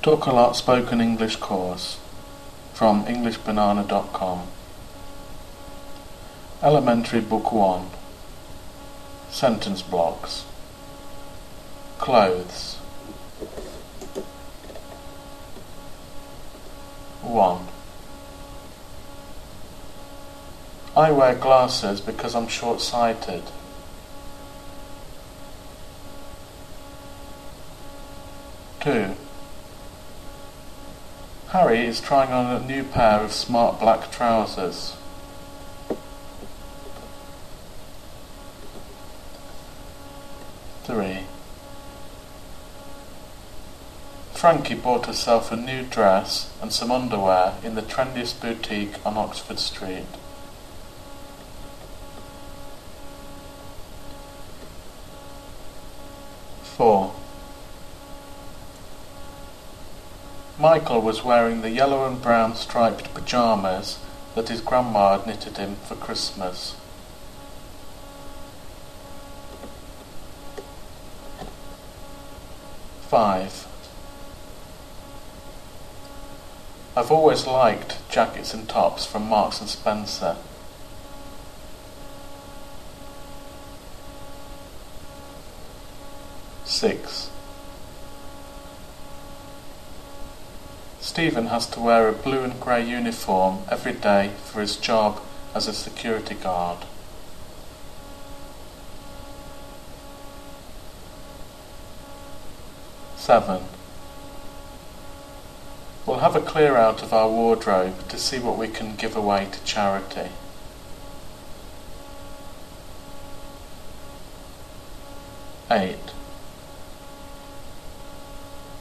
Talk a Lot Spoken English course from EnglishBanana.com. Elementary Book 1. Sentence blocks. Clothes. 1. I wear glasses because I'm short-sighted. 2. Harry is trying on a new pair of smart black trousers. 3. Frankie bought herself a new dress and some underwear in the trendiest boutique on Oxford Street. 4. Michael was wearing the yellow and brown striped pyjamas that his grandma had knitted him for Christmas. 5. I've always liked jackets and tops from Marks and Spencer. 6. Stephen has to wear a blue and grey uniform every day for his job as a security guard. 7. We'll have a clear out of our wardrobe to see what we can give away to charity. 8.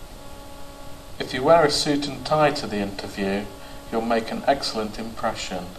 If you wear a suit and tie to the interview, you'll make an excellent impression.